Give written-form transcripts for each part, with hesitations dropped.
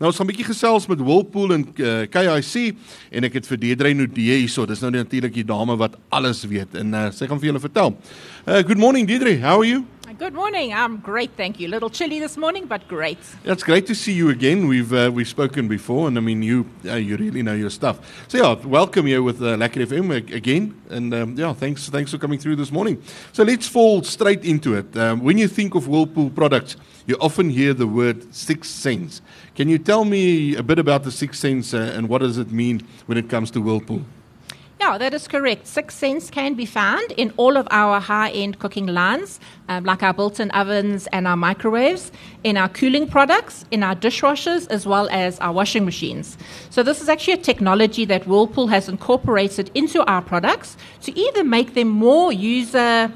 Nou ons gaan 'n bietjie gesels met Whirlpool en KIC en ek het vir Deidre Nudee hierso. Dis nou natuurlik die dame wat alles weet en sy gaan vir julle vertel. Good morning Deidre, how are you? Good morning. I'm great, thank you. A little chilly this morning, but great. It's great to see you again. We've spoken before, and I mean you really know your stuff. So yeah, welcome here with Lekker FM again, and thanks for coming through this morning. So let's fall straight into it. When you think of Whirlpool products, you often hear the word sixth sense. Can you tell me a bit about the sixth sense and what does it mean when it comes to Whirlpool? Yeah, that is correct. Sixth sense can be found in all of our high-end cooking lines, like our built-in ovens and our microwaves, in our cooling products, in our dishwashers, as well as our washing machines. So this is actually a technology that Whirlpool has incorporated into our products to either make them more the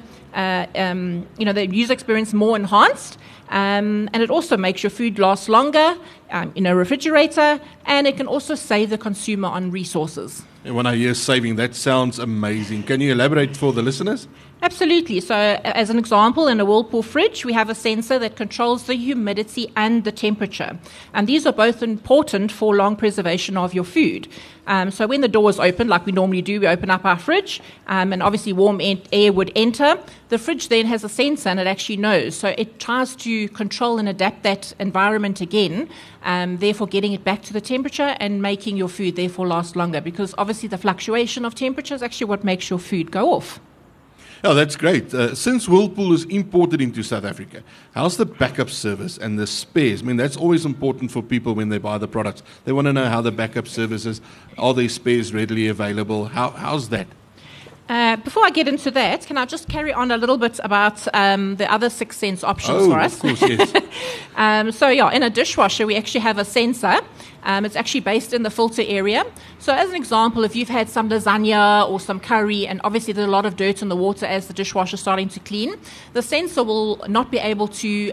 user experience more enhanced, and it also makes your food last longer in a refrigerator, and it can also save the consumer on resources. And when I hear saving, that sounds amazing. Can you elaborate for the listeners? Absolutely. So as an example, in a Whirlpool fridge, we have a sensor that controls the humidity and the temperature. And these are both important for long preservation of your food. So when the door is open, like we normally do, we open up our fridge, and obviously warm air would enter. The fridge then has a sensor and it actually knows. So it tries to control and adapt that environment again, therefore getting it back to the temperature and making your food therefore last longer, because obviously the fluctuation of temperature is actually what makes your food go off. Oh, that's great. Since Whirlpool is imported into South Africa, how's the backup service and the spares? I mean, that's always important for people when they buy the products. They want to know how the backup service is. Are there spares readily available? How's that? Before I get into that, can I just carry on a little bit about the other sixth sense options for us? Of course, yes. In a dishwasher, we actually have a sensor. It's actually based in the filter area. So as an example, if you've had some lasagna or some curry, and obviously there's a lot of dirt in the water as the dishwasher is starting to clean, the sensor will not be able to...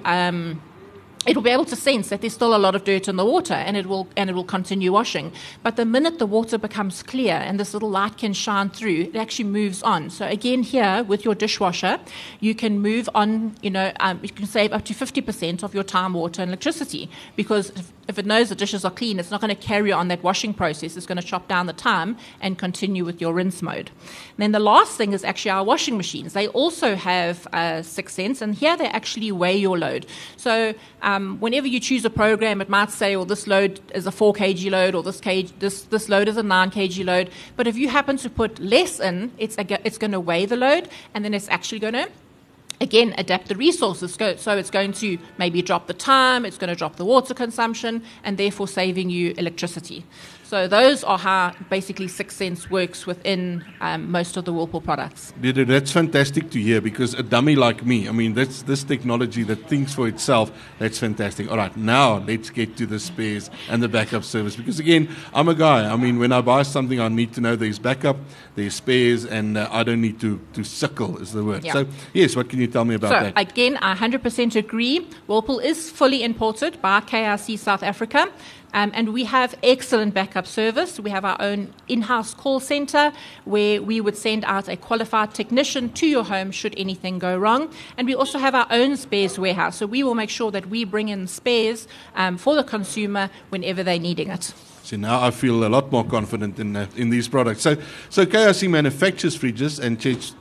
it will be able to sense that there's still a lot of dirt in the water, and it will continue washing. But the minute the water becomes clear and this little light can shine through, it actually moves on. So again, here with your dishwasher, you can move on. You can save up to 50% of your time, water, and electricity, because if it knows the dishes are clean, it's not going to carry on that washing process. It's going to chop down the time and continue with your rinse mode. And then the last thing is actually our washing machines. They also have sixth sense, and here they actually weigh your load. So whenever you choose a program, it might say, well, this load is a 4 kg load, or this load is a 9 kg load. But if you happen to put less in, it's going to weigh the load, and then it's actually going to, again, adapt the resources. So it's going to maybe drop the time, it's going to drop the water consumption, and therefore saving you electricity. So those are how basically sixth sense works within most of the Whirlpool products. That's fantastic to hear, because a dummy like me, I mean, that's this technology that thinks for itself. That's fantastic. All right, now let's get to the spares and the backup service, because again, I'm a guy. I mean, when I buy something, I need to know there's backup, there's spares, and I don't need to suckle is the word. Yeah. So yes, what can you tell me about that? So again, I 100% agree. Whirlpool is fully imported by KIC South Africa. And we have excellent backup service. We have our own in-house call center where we would send out a qualified technician to your home should anything go wrong. And we also have our own spares warehouse. So we will make sure that we bring in spares for the consumer whenever they're needing it. So now I feel a lot more confident in these products. So KIC manufactures fridges and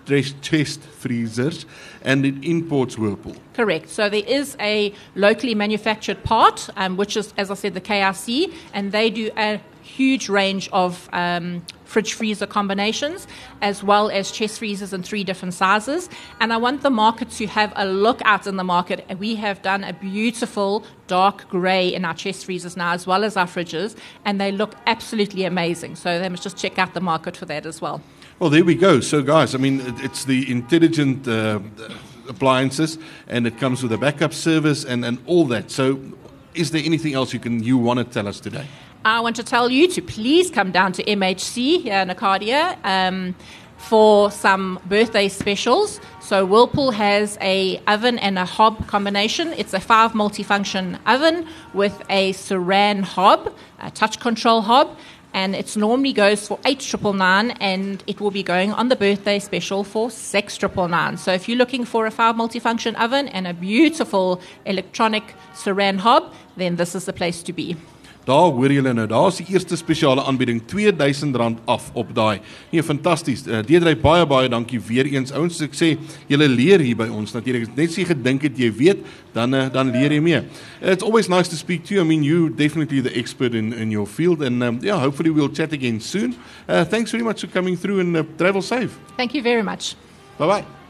chest freezers, and it imports Whirlpool. Correct. So there is a locally manufactured part, which is, as I said, the KIC, and they do a huge range of fridge freezer combinations, as well as chest freezers in 3 different sizes. And I want the market to have a look out in the market. And we have done a beautiful dark grey in our chest freezers now, as well as our fridges, and they look absolutely amazing. So they must just check out the market for that as well. Well, there we go. So guys, I mean, it's the intelligent appliances, and it comes with a backup service and all that. So is there anything else you want to tell us today? I want to tell you to please come down to MHC here in Arcadia for some birthday specials. So Whirlpool has a oven and a hob combination. It's a 5 multifunction oven with a Saran hob, a touch control hob, and it normally goes for 8,999, and it will be going on the birthday special for 6,999. So if you're looking for a 5 multifunction oven and a beautiful electronic Saran hob, then this is the place to be. Daar hoor julle nou, daar is die eerste spesiale aanbieding, R2000 af op daai. Nee, fantasties. Deedrey, baie dankie weer eens. Ouens, ek sê, julle leer hier by ons natuurlik. Net as jy gedink het jy weet, dan leer jy mee. It's always nice to speak to you. I mean, you definitely the expert in your field, and hopefully we'll chat again soon. Thanks very much for coming through, and travel safe. Thank you very much. Bye-bye.